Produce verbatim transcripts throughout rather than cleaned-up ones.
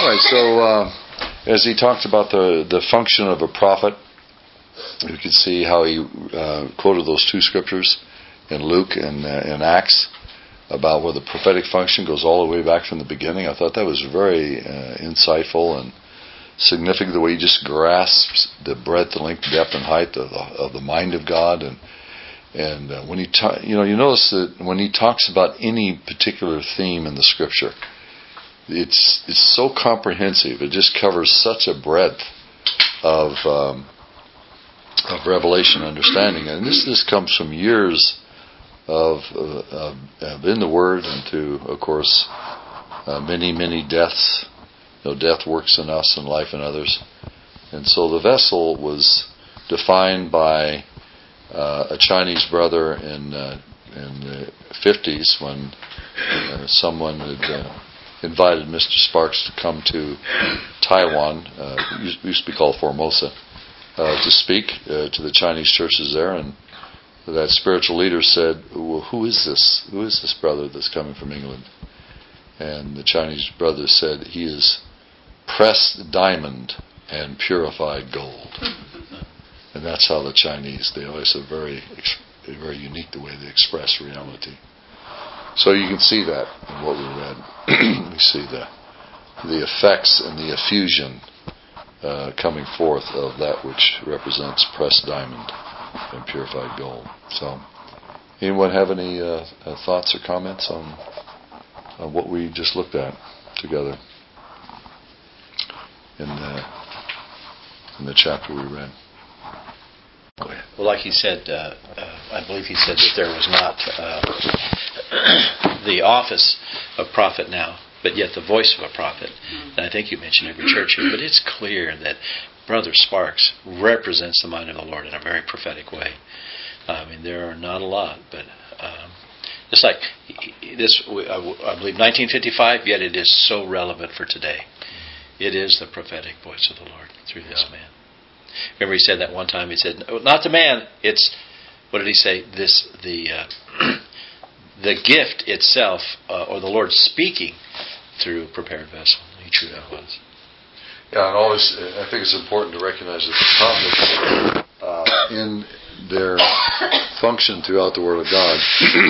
right, so uh, as he talked about the, the function of a prophet, you can see how he uh, quoted those two scriptures in Luke and uh, in Acts about where the prophetic function goes all the way back from the beginning. I thought that was very uh, insightful and significant, the way he just grasps the breadth, the length, depth, and height of the, of the mind of God. And and uh, when he, ta- you know, you notice that when he talks about any particular theme in the Scripture, it's it's so comprehensive. It just covers such a breadth of um, of revelation, understanding, and this this comes from years of, uh, of in the Word, and to, of course, uh, many many deaths. You know, death works in us and life in others. And so the vessel was defined by uh, a Chinese brother in uh, in the fifties when uh, someone had uh, invited Mister Sparks to come to Taiwan, uh, used, used to be called Formosa, uh, to speak uh, to the Chinese churches there. And that spiritual leader said, well, who is this? Who is this brother that's coming from England? And the Chinese brother said, he is pressed diamond and purified gold. And that's how the Chinese, they always are very, very unique the way they express reality. So you can see that in what we read. We see the the effects and the effusion uh, coming forth of that which represents pressed diamond and purified gold. So, anyone have any uh, uh, thoughts or comments on, on what we just looked at together in the, in the chapter we read? Go ahead. Well, like he said, uh, uh, I believe he said that there was not uh, the office of prophet now, but yet the voice of a prophet. And I think you mentioned every church here, but it's clear that Brother Sparks represents the mind of the Lord in a very prophetic way. I mean, there are not a lot, but um, it's like this. I believe nineteen fifty-five, yet it is so relevant for today. It is the prophetic voice of the Lord through this yeah. man. Remember, he said that one time. He said, "Not the man. It's what did he say? This the uh, the gift itself, uh, or the Lord speaking through a prepared vessel." He truly yeah. was. Yeah, and always, I think it's important to recognize that the prophets, uh, in their function throughout the Word of God,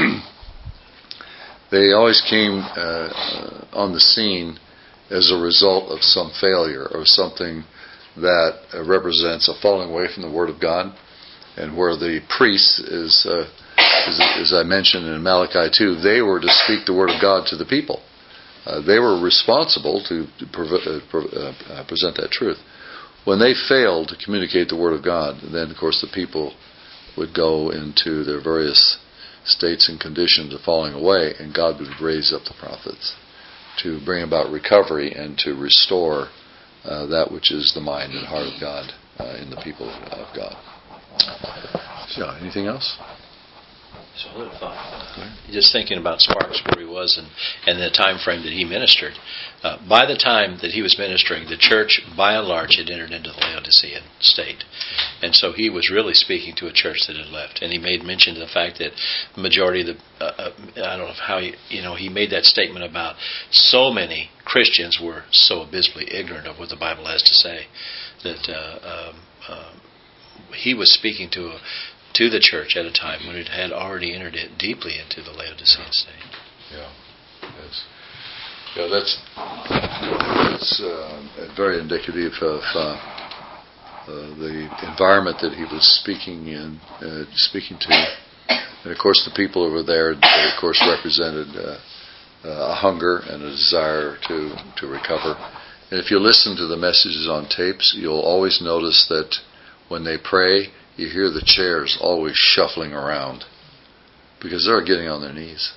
they always came uh, on the scene as a result of some failure or something that uh, represents a falling away from the Word of God, and where the priests, is, uh, as, as I mentioned in Malachi two, they were to speak the Word of God to the people. Uh, they were responsible to, to pre- uh, pre- uh, present that truth. When they failed to communicate the Word of God, then, of course, the people would go into their various states and conditions of falling away, and God would raise up the prophets to bring about recovery and to restore uh, that which is the mind and heart of God uh, in the people of God. So, anything else? Solidify. Just thinking about Sparks, where he was, and, and the time frame that he ministered. Uh, by the time that he was ministering, the church, by and large, had entered into the Laodicean state. And so he was really speaking to a church that had left. And he made mention to the fact that the majority of the, uh, uh, I don't know how, he, you know, he made that statement about so many Christians were so abysmally ignorant of what the Bible has to say that uh, um, uh, he was speaking to a to the church at a time when it had already entered it deeply into the Laodicean state. Yeah, yes. Yeah, that's that's uh, very indicative of uh, uh, the environment that he was speaking in, uh, speaking to, and of course the people over there, they of course represented uh, uh, a hunger and a desire to to recover. And if you listen to the messages on tapes, you'll always notice that when they pray, you hear the chairs always shuffling around because they're getting on their knees.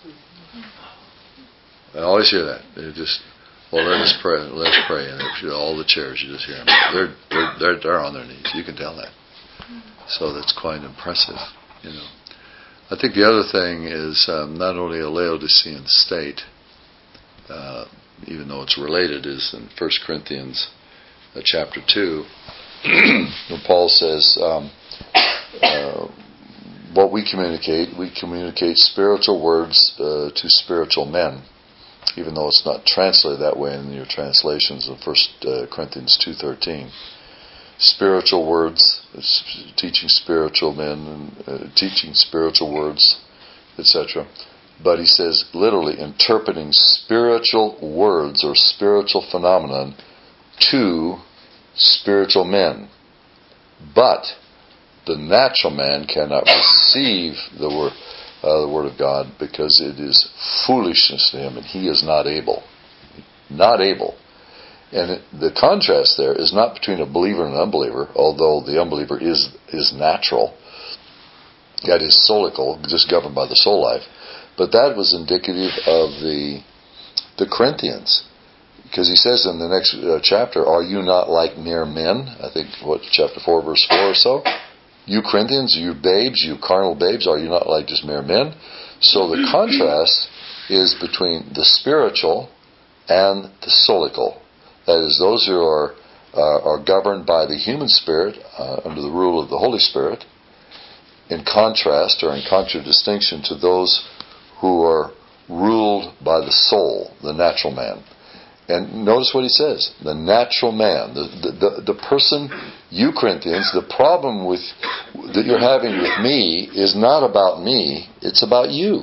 I always hear that. They just, well, let us pray. Let us pray. And you know, all the chairs, you just hear them. They're, they're they're they're on their knees. You can tell that. So that's quite impressive. You know, I think the other thing is um, not only a Laodicean state, uh, even though it's related, is in First Corinthians uh, chapter two, when Paul says. Um, Uh, what we communicate, we communicate spiritual words uh, to spiritual men. even though it's not translated that way in your translations of First Corinthians two thirteen. Spiritual words, teaching spiritual men, and uh, teaching spiritual words, et cetera. But he says, literally, interpreting spiritual words or spiritual phenomenon to spiritual men. But the natural man cannot receive the word, uh, the word of God, because it is foolishness to him, and he is not able. Not able. And it, the contrast there is not between a believer and an unbeliever, although the unbeliever is is natural. That is soulical, just governed by the soul life. But that was indicative of the the Corinthians. Because he says in the next uh, chapter, are you not like mere men? I think, what, chapter four, verse four or so? You Corinthians, you babes, you carnal babes, are you not like just mere men? So the contrast is between the spiritual and the soulical. That is, those who are uh, are governed by the human spirit uh, under the rule of the Holy Spirit, in contrast or in contradistinction to those who are ruled by the soul, the natural man. And notice what he says, the natural man, the, the, the, the person, you Corinthians, the problem with that you're having with me is not about me, it's about you.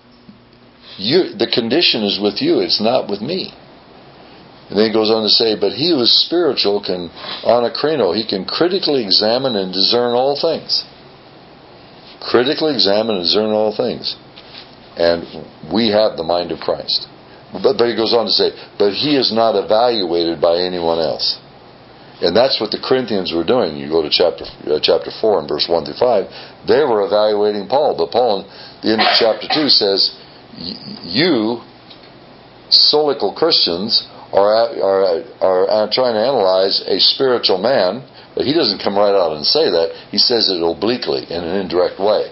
You, the condition is with you, it's not with me. And then he goes on to say, but he who is spiritual can, anakrino, he can critically examine and discern all things. Critically examine and discern all things. And we have the mind of Christ. But, but he goes on to say, but he is not evaluated by anyone else. And that's what the Corinthians were doing. You go to chapter uh, chapter four and verse one through five. They were evaluating Paul. But Paul in the end of chapter two says, you, solical Christians, are, are, are, are trying to analyze a spiritual man. But he doesn't come right out and say that. He says it obliquely, in an indirect way.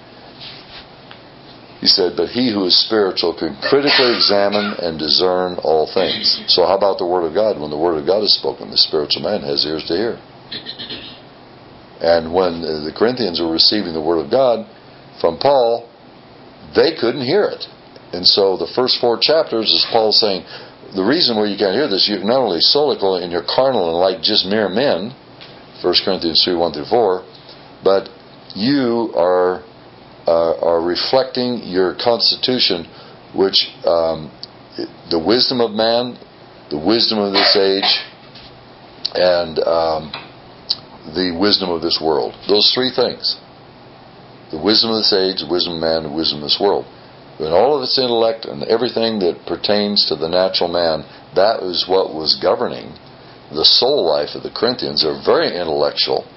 He said, but he who is spiritual can critically examine and discern all things. So how about the Word of God? When the Word of God is spoken, the spiritual man has ears to hear. And when the Corinthians were receiving the Word of God from Paul, they couldn't hear it. And so the first four chapters is Paul saying, the reason why you can't hear this, you're not only solical and you're carnal and like just mere men, First Corinthians three, one through four, but you are uh, are reflecting your constitution, which um, the wisdom of man, the wisdom of this age, and um, the wisdom of this world. Those three things. The wisdom of this age, the wisdom of man, the wisdom of this world. And all of its intellect and everything that pertains to the natural man, that is what was governing the soul life of the Corinthians. They're very intellectual,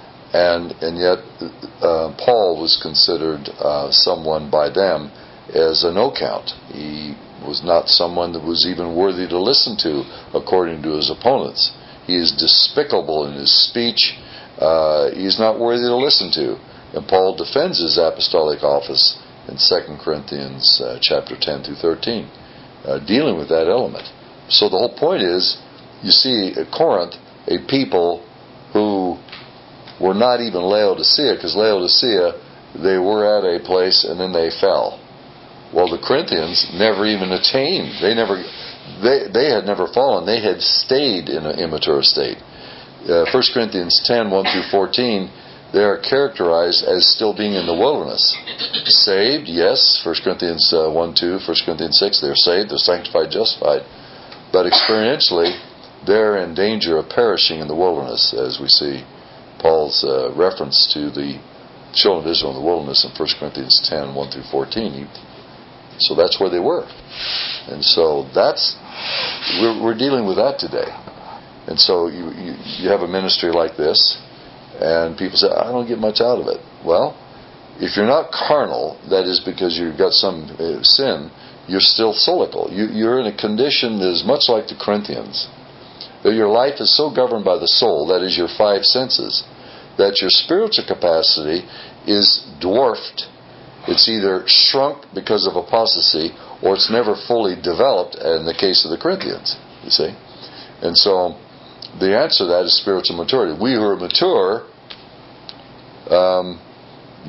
and and yet uh, Paul was considered uh, someone by them as a no count. He was not someone that was even worthy to listen to, according to his opponents. He is despicable in his speech. Uh, he's not worthy to listen to. And Paul defends his apostolic office in Second Corinthians uh, chapter ten through thirteen, uh, dealing with that element. So the whole point is, you see at Corinth a people who were not even Laodicea, because Laodicea, they were at a place and then they fell. Well, the Corinthians never even attained. They never, they they had never fallen. They had stayed in an immature state. Uh, First Corinthians ten, one through fourteen, they are characterized as still being in the wilderness. Saved, yes, First Corinthians one, two, First Corinthians six, they're saved, they're sanctified, justified. But experientially, they're in danger of perishing in the wilderness, as we see Paul's uh, reference to the children of Israel in the wilderness in First Corinthians ten, one through fourteen. He, so that's where they were. And so that's, we're, we're dealing with that today. And so you, you, you have a ministry like this, and people say, I don't get much out of it. Well, if you're not carnal, that is because you've got some uh, sin, you're still solical. You, you're in a condition that is much like the Corinthians. That your life is so governed by the soul, that is your five senses, that your spiritual capacity is dwarfed. It's either shrunk because of apostasy, or it's never fully developed in the case of the Corinthians, you see. And so the answer to that is spiritual maturity. We who are mature um,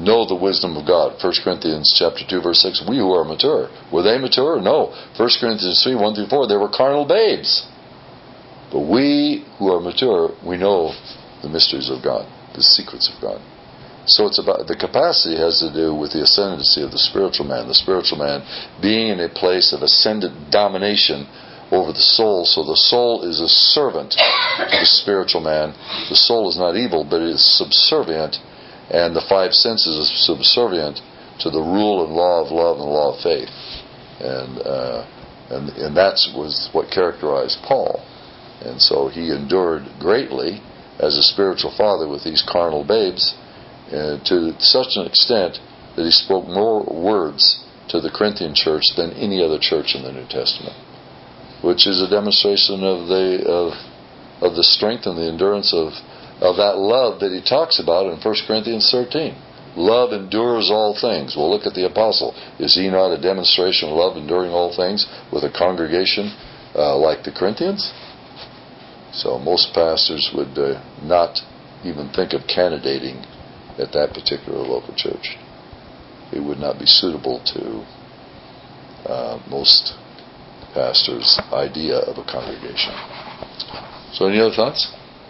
know the wisdom of God. First Corinthians chapter two, verse six, we who are mature. Were they mature? No. First Corinthians three, one through four, they were carnal babes. But we who are mature, we know the mysteries of God, the secrets of God. So it's about, the capacity has to do with the ascendancy of the spiritual man. The spiritual man being in a place of ascendant domination over the soul. So the soul is a servant to the spiritual man. The soul is not evil, but it is subservient, and the five senses are subservient to the rule and law of love and law of faith. And uh, and and that's was what characterized Paul. And so he endured greatly as a spiritual father with these carnal babes, uh, to such an extent that he spoke more words to the Corinthian church than any other church in the New Testament, which is a demonstration of the of of the strength and the endurance of of that love that he talks about in First Corinthians thirteen. Love endures all things. Well, look at the apostle. Is he not a demonstration of love enduring all things with a congregation uh, like the Corinthians? So most pastors would uh, not even think of candidating at that particular local church. It would not be suitable to uh, most pastors' idea of a congregation. So any other thoughts?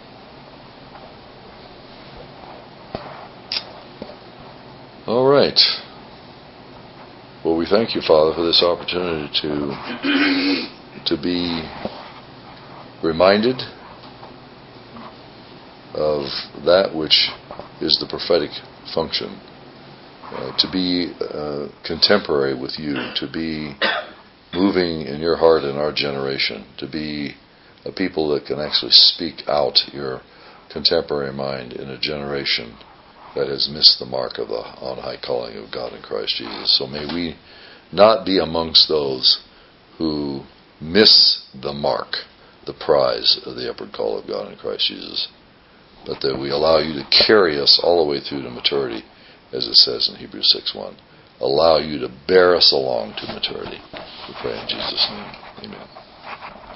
All right. Well, we thank you, Father, for this opportunity to to be reminded of that which is the prophetic function, uh, to be uh, contemporary with you, to be moving in your heart in our generation, to be a people that can actually speak out your contemporary mind in a generation that has missed the mark of the on high calling of God in Christ Jesus. So may we not be amongst those who miss the mark, the prize of the upward call of God in Christ Jesus, but that we allow you to carry us all the way through to maturity, as it says in Hebrews six one. Allow you to bear us along to maturity. We pray in Jesus' name. Amen.